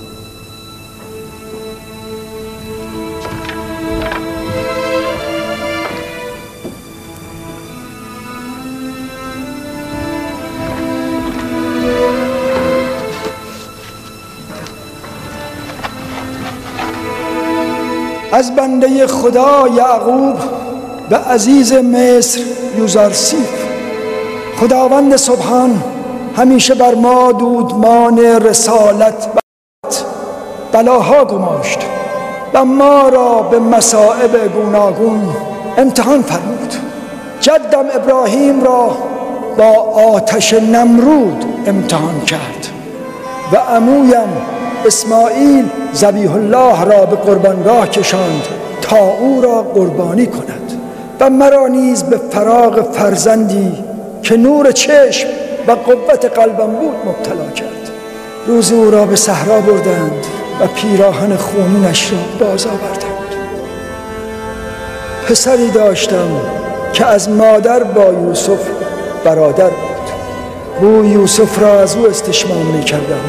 از بنده خدا یعقوب به عزیز مصر یوزارسیف. خداوند سبحان همیشه بر ما دودمان رسالت بلاها گماشت و ما را به مصائب گوناگون امتحان فرمود. جدم ابراهیم را با آتش نمرود امتحان کرد و عمویم اسماعیل ذبیح الله را به قربانگاه کشاند تا او را قربانی کند و مرا نیز به فراق فرزندی که نور چشم و قوت قلبم بود مبتلا کرد. روز او را به صحرا بردند و پیراهن خونینش را باز آوردند. پسری داشتم که از مادر با یوسف برادر بود. بو یوسف را از او استشمام می کردم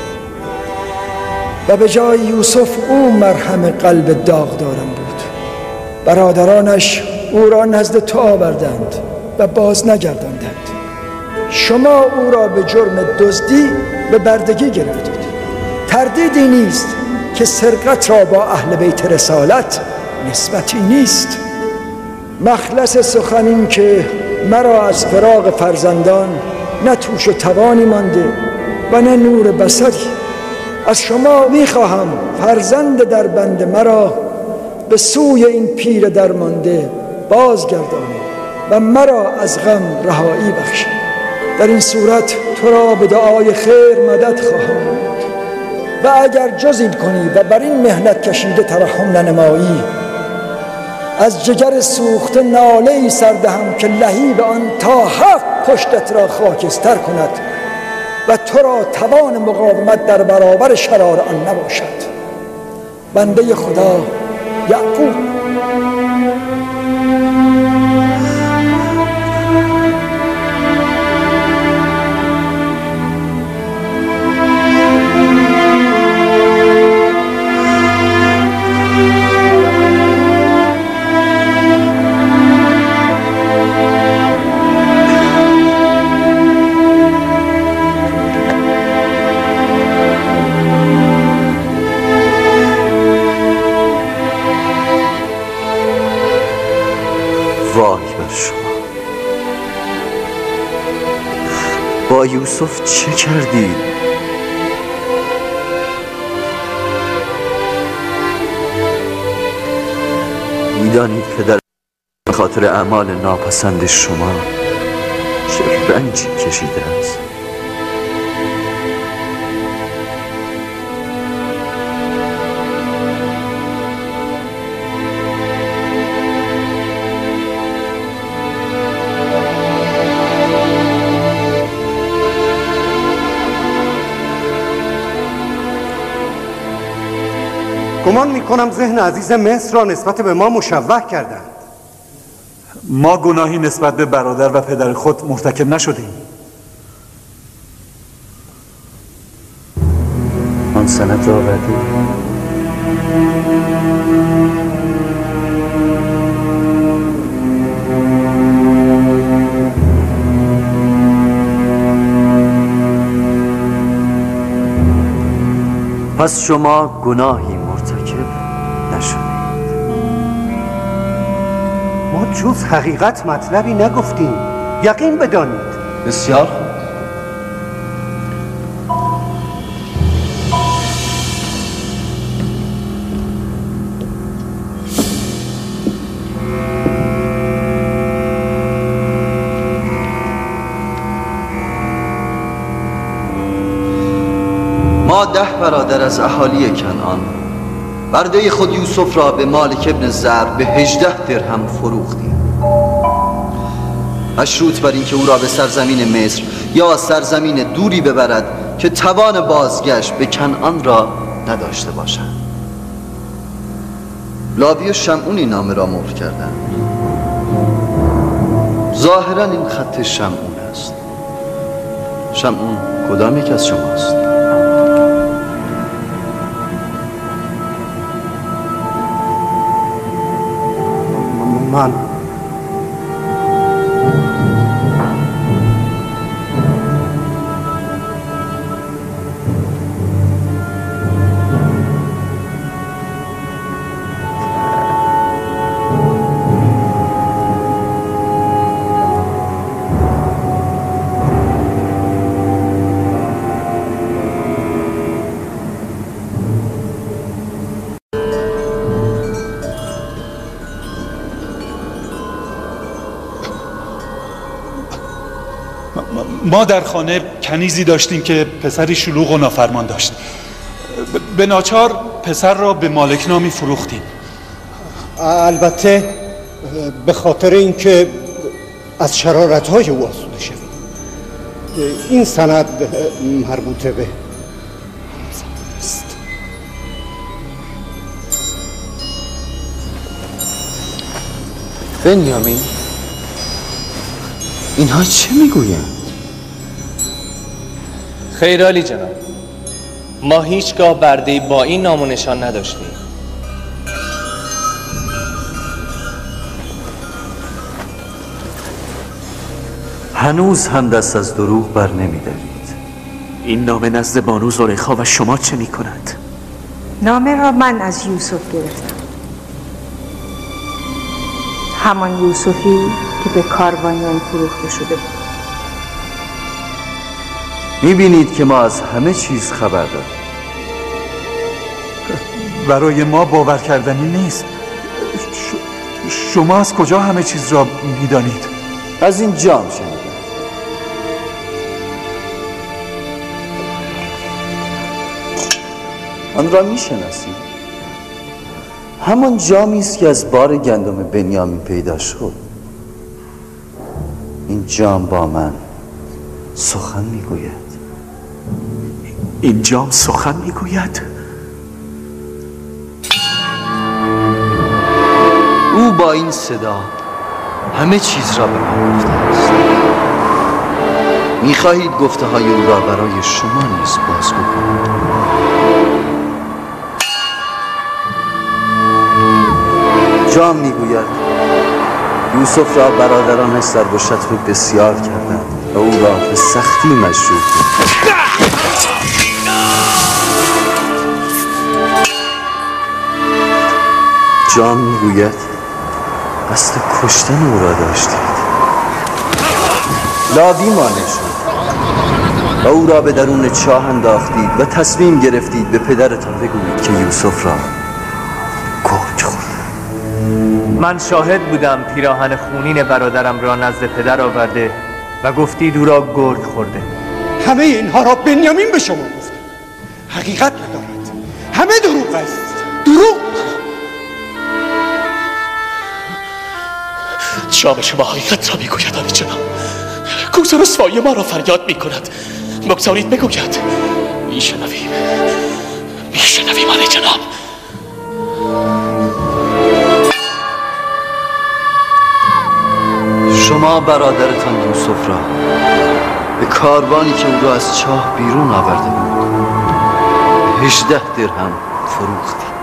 و به جای یوسف او مرهم قلب داغدارم بود. برادرانش او را نزد تو آوردند و باز نگرداندند. شما او را به جرم دزدی به بردگی گرفتید. تردیدی نیست که سرقت را با اهل بیت رسالت نسبتی نیست. مخلص سخن این که مرا از فراق فرزندان نه توش و توانی مانده و نه نور بصری. از شما میخواهم فرزند در بند مرا به سوی این پیر درمانده بازگردانید و مرا از غم رهایی بخشید. در این صورت تو را به دعای خیر مدد خواهم بود و اگر جز کنی و بر این مهنت کشیده ترحم ننمایی، از جگر سوخته ناله‌ای سردهم که لهیب آن تا هفت پشتت را خاکستر کند و تو را توان مقاومت در برابر شرار آن نباشد. بنده خدا یعقوب. وای بر شما، با یوسف چه کردید؟ میدانید که در خاطر اعمال ناپسند شما چه رنجی کشیده است. گمان میکنم ذهن عزیز مصر را نسبت به ما مشوه کردند. ما گناهی نسبت به برادر و پدر خود مرتکب نشدیم. آن سند را آوردی؟ پس شما گناهی مرتکب نشدید. ما جز حقیقت مطلبی نگفتیم. یقین بدانید. بسیار خوب. ما ده برادر از اهالی کنعان برده خود یوسف را به مالک ابن زر به هجده درهم فروختیم، مشروط بر اینکه او را به سرزمین مصر یا سرزمین دوری ببرد که توان بازگشت به کنعان را نداشته باشد. لاوی و شمعون این نامه را مهر کردند. ظاهرا این خط شمعون است. شمعون کدام یک از شماست؟ من ما در خانه کنیزی داشتیم که پسری شلوغ و نافرمان داشت. به ناچار پسر را به مالک نامی فروختیم. البته به خاطر اینکه از شرارت‌های او آسوده شویم. این سند مربوطه به است. بنیامین، اینها چه میگویند؟ خیر عالی جناب، ما هیچگاه برده‌ای با این نام و نشان نداشتیم. هنوز هم دست از دروغ بر نمی‌دارید. این نامه نزد بانو زلیخا و شما چه می‌کند؟ نامه را من از یوسف گرفتم، همان یوسفی که به کاروانیان فروخته شده بود. می‌بینید که ما از همه چیز خبر داریم. برای ما باور کردنی نیست. ش... شما از کجا همه چیز را می‌دانید؟ از این جام شنیدم. آن را میشناسید؟ همان جامی است که از بار گندم بنیامین پیدا شد. این جام با من سخن میگوید. این جام سخن میگوید؟ او با این صدا همه چیز را به من گفته است. میخواهید گفته های او را برای شما نیز بازگو کنم؟ جام میگوید یوسف را برادرانش ضرب و شتم بسیار کردند و او را به سختی مجروح کردند. جام میگوید قصد کشتن او را داشتید. لاوی مانع شد و او را به درون چاه انداختید و تصمیم گرفتید به پدرتان بگویید که یوسف را گرگ خورد. من شاهد بودم پیراهن خونین برادرم را نزد پدر آورده و گفتید او را گرگ خورده. همه اینها را بنیامین به شما گفت. حقیقت ندارد، همه دروغ است. دروغ. جام شما حقیقت را میگوید آنی جناب. کوس رسوایی ما را فریاد میکند. بگذارید بگوید. میشنویم میشنویم آنی جناب. شما برادرتان یوسف را به کاروانی که او را از چاه بیرون آورده بود هجده درهم فروختید.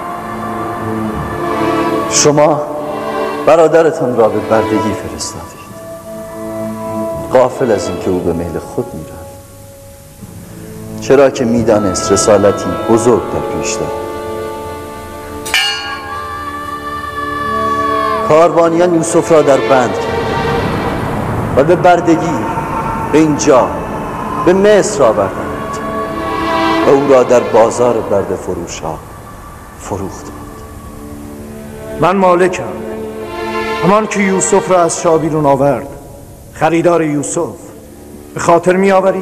شما برادرتان را به بردگی فرستادید، غافل از اینکه او به میل خود میرفت، چرا که میدانست رسالتی بزرگ در پیش دارد. کاروانیان یوسف را در بند کرد و به بردگی به اینجا به مصر آوردند و او را در بازار برده فروش ها فروختند. من مالکم، همان که یوسف را از شاه بیرون آورد. خریدار یوسف. به خاطر می آورید؟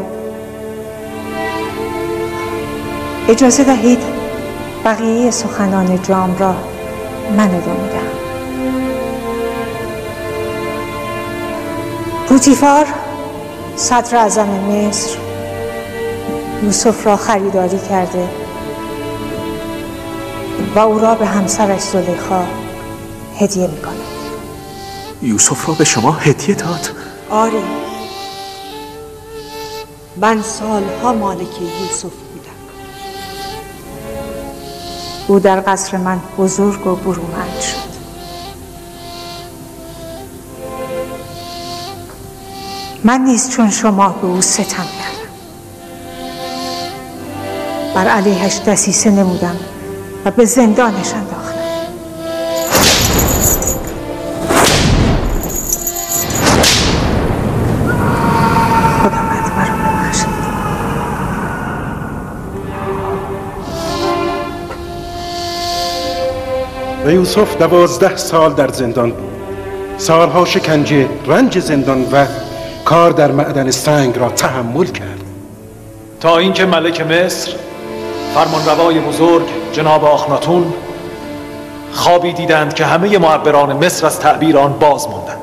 اجازه دهید بقیه سخنان جام را من ادامه دهم. پوتیفار صدر اعظم مصر یوسف را خریداری کرده و او را به همسرش زلیخا هدیه می کند. یوسف را به شما هدیه داد؟ آری، من سالها مالک یوسف بودم. او در قصر من بزرگ و برومند شد. من نیز چون شما به او ستم کردم، بر علیهش دسیسه نمودم و به زندانش انداختم. خداوند مرا ببخشد. و یوسف دوازده سال در زندان بود. سالها شکنجه، رنج زندان و کار در معدن سنگ را تحمل کرد تا اینکه ملک مصر فرمانروای بزرگ جناب آخناتون خوابی دیدند که همه معبران مصر از تعبیر آن باز ماندند.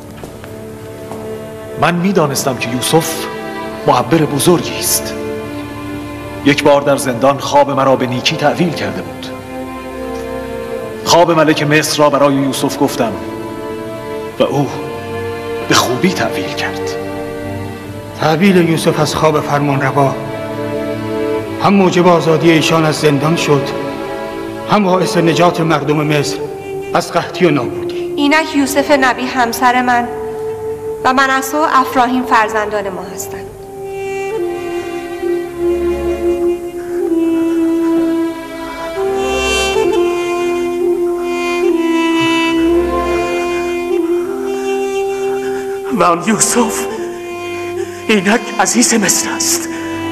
من میدانستم که یوسف معبر بزرگی است. یک بار در زندان خواب مرا به نیکی تعویل کرده بود. خواب ملک مصر را برای یوسف گفتم و او به خوبی تعویل کرد. تعبیل یوسف از خواب فرمانروا هم موجب آزادی ایشان از زندان شد، هم باعث نجات مردم مصر از قحطی و نابودی. اینک یوسف نبی همسر من و منصه و افراهیم فرزندان ما هستند. و آن یوسف اینک عزیز مصر است.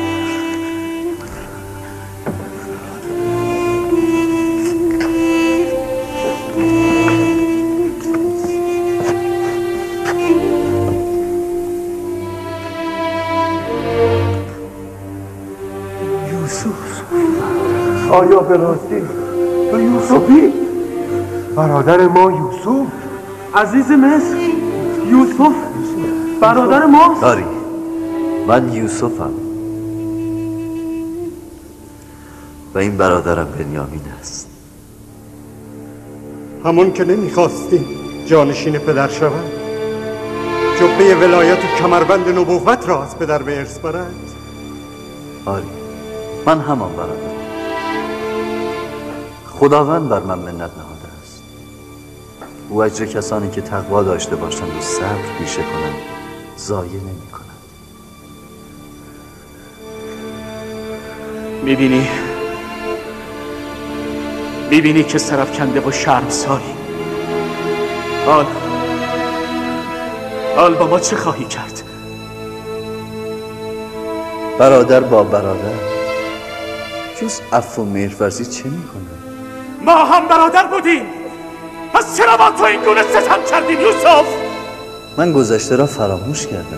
آیا به راستی تو یوسفی؟ برادر ما یوسف؟ عزیز مصر یوسف برادر ماست؟ داری من یوسفم و این برادرم بنیامین است. همون که نمیخواستیم جانشین پدر شود، جبه ولایت و کمربند نبوت را از پدر به ارث برد. آری من همان برادرم. خداوند بر من منت نهاده است. او اجر کسانی که تقوا داشته باشند و صبر پیشه کنند ضایع نمی کند. میبینی میبینی که سرفکنده و شرمساری. حال حال با ما چه خواهی کرد؟ برادر با برادر جز عفو و مهرورزی چه میکنه؟ ما هم برادر بودیم، پس چرا با تو این گونه ستم کردیم یوسف؟ من گذشته را فراموش کردم.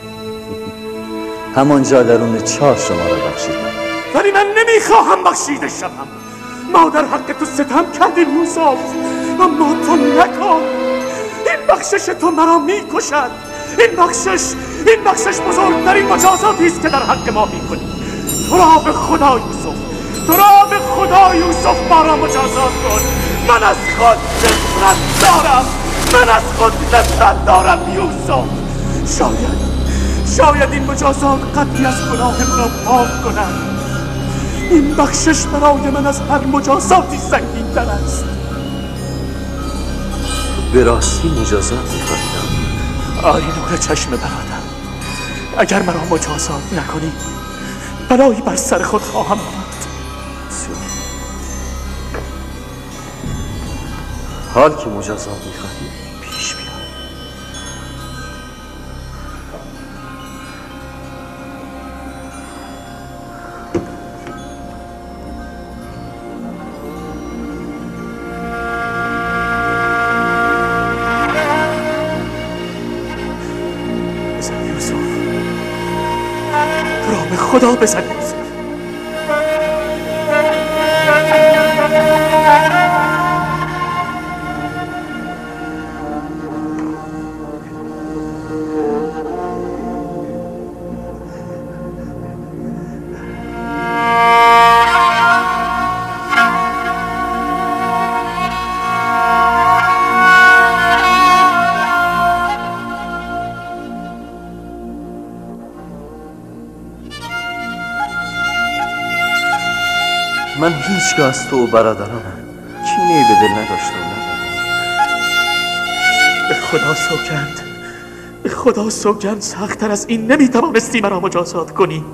همانجا درون چاه شما را بخشیدم. ولی من نمیخواهم بخشیده شوم. ما در حق تو ستم کردیم یوسف، اما تو نکن. این بخشش تو مرا میکشد. این بخشش این بخشش بزرگترین مجازاتی است که در حق ما میکنی. تو را به خدا یوسف، تو را به خدا یوسف ما را مجازات کن. من از خود نفرت دارم، من از خود نفرت دارم یوسف. شاید شاید این مجازات قدری از گناه را پاک کند. این بخشش برای من از هر مجازاتی سنگین تر است. به راستی مجازات می‌خواهی؟ آری نور چشم برادر، اگر مرا مجازات نکنی بلایی بر سر خود خواهم آورد. حال که مجازات می‌خواهی پیش بیا. خدا بزن یوسف. من هیچگاه از تو و برادرانم کینه‌ای به دل نداشته و ندارم. به خدا سوگند، به خدا سوگند سخت‌تر از این نمیتوانستی مرا مجازات کنی.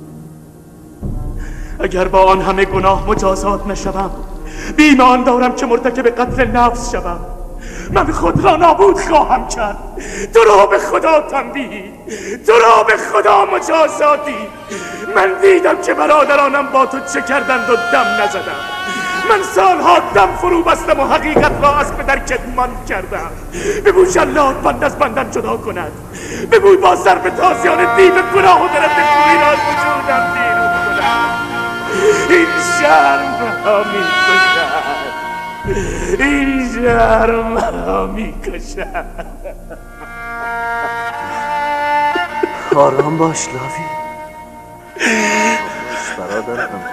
اگر با آن همه گناه مجازات نشوم، بیم آن دارم که مرتکب قتل نفس شوم. من خود را نابود خواهم کرد. تو را به خدا تنبیهی، تو را به خدا مجازاتی. من دیدم که برادرانم با تو چه کردند و دم نزدم. من سالها دم فرو بستم و حقیقت را از پدر کتمان کردم. بگو جلاد بند از بندم جدا کند. بگوی با ضرب تازیان دیو گناه و درد کوی را از وجودم بیرون کند. این شهر مرا میکشد، این شهر مرا میکشد. آرام باش لاوی، برادرم.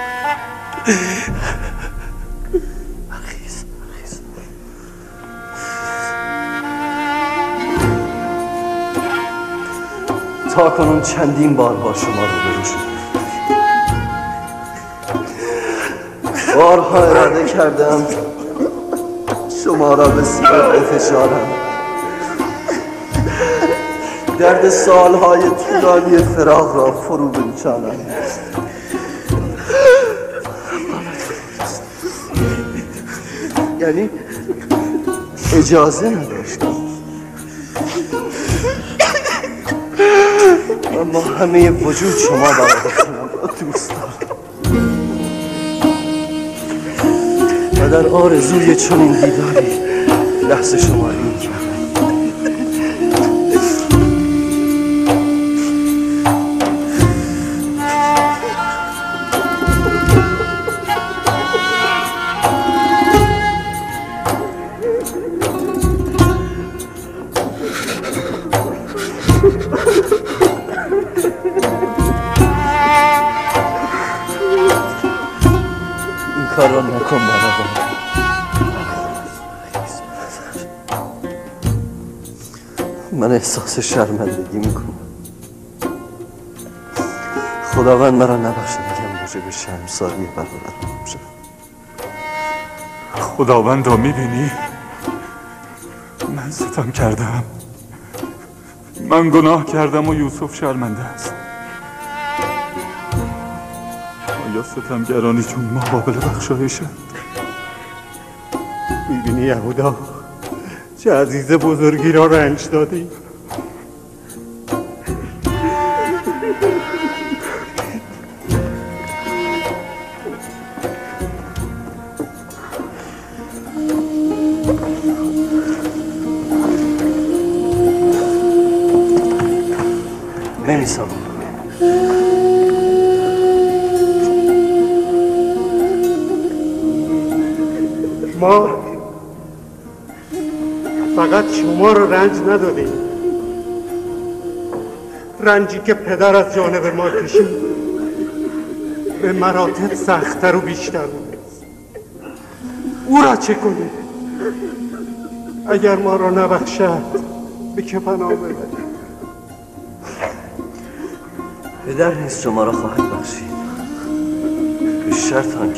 برخیز برخیز. تا کنون چندین بار با شما روبرو شدم، بارها اراده کردم شما را بسیار بفشارم، درد سالهای طولانی فراق را فرو بنشانم. یعنی اجازه نداشتم، اما همه وجود شما برادرم را دوست دارم و در آرزوی چنین دیداری لحظه شماری می‌کردم. کار را نکن برادر. من احساس شرمندگی میکنم. خداوند مرا نبخشه بگم موجب شرمساری برادرم شد. خداوند را میبینی؟ من ستم کردم، من گناه کردم و یوسف شرمنده است. آیا ستمگرانی چون ما قابل بخشایشند؟ میبینی یهودا چه عزیز بزرگی را رنج دادی؟ نمیسام. ما فقط شما رو رنج ندادیم، رنجی که پدر از جانب ما کشید به مراتب سخت‌تر و بیشتر بود. او را چه کنیم؟ اگر ما را نبخشد به که پناه ببریم؟ پدر نیز شما را خواهد بخشید، به شرط آنکه